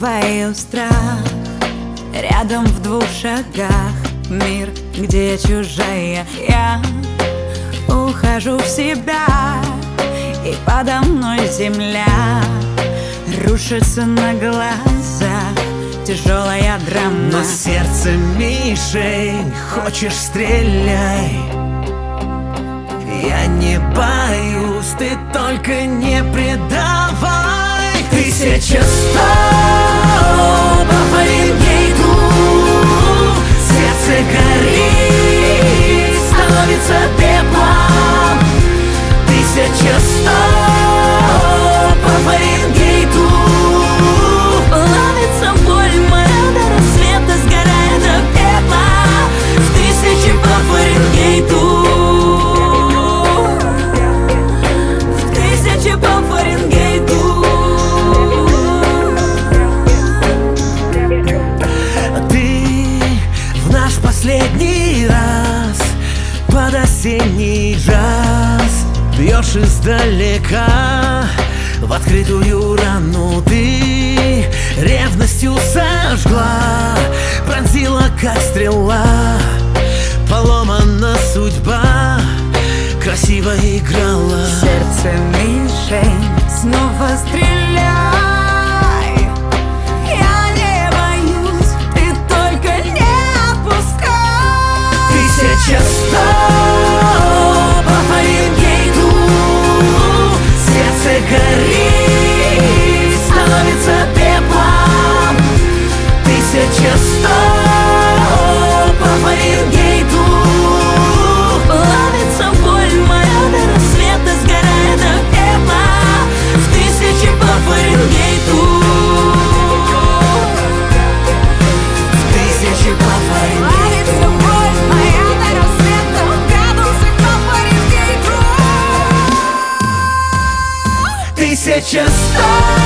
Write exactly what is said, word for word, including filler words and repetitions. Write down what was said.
чувствую страх. Рядом в двух шагах мир, где я чужая. Я ухожу в себя, и подо мной земля рушится на глазах. Тяжелая драма. Но сердце мишень, хочешь — стреляй. Я не боюсь, ты только не предавай. Тысяча сто по Фаренгейту. Сердце горит, становится пеплом. Тысяча сто по Фаренгейту. Ловится боль моя, до рассвета сгорает до пепла. В тысячи по Фаренгейту. В тысячи по Фаренгейту. Ты в наш последний раз под осенний джаз бьешь издалека в открытую рану. Ты ревностью сожгла, пронзила как стрела. Поломана судьба, красиво играла. Сердце мишень, снова стреляй. Я не боюсь, ты только не отпускай. Тысяча сто по Фаренгейту. Сердце горит, становится пеплом. Тысяча сто по Фаренгейту. Ловится боль моя, до рассвета сгорает до пепла. В тысячи по Фаренгейту. В тысячи по Фаренгейту. Ловится боль моя, до рассвета градусов по Фаренгейту. Тысяча сто